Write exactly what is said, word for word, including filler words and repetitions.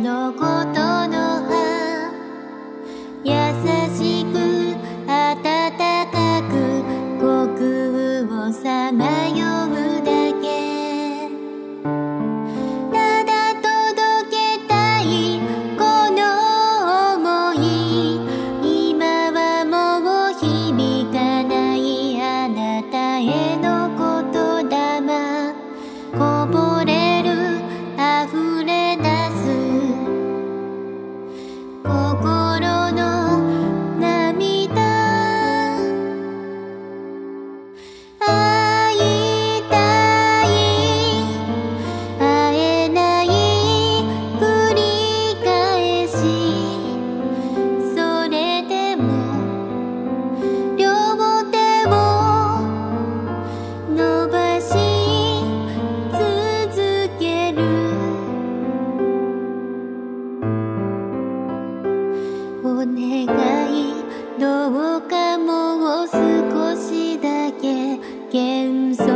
のことの葉、優しく温かく虚空をさまようだけ。ただ届けたいこの想い、今はもう響かないあなたへの言霊、こぼれる溢れ出す心の涙。会いたい会えない繰り返し、それでも両手を伸ばし続ける。お願いどうかもう少しだけ幻想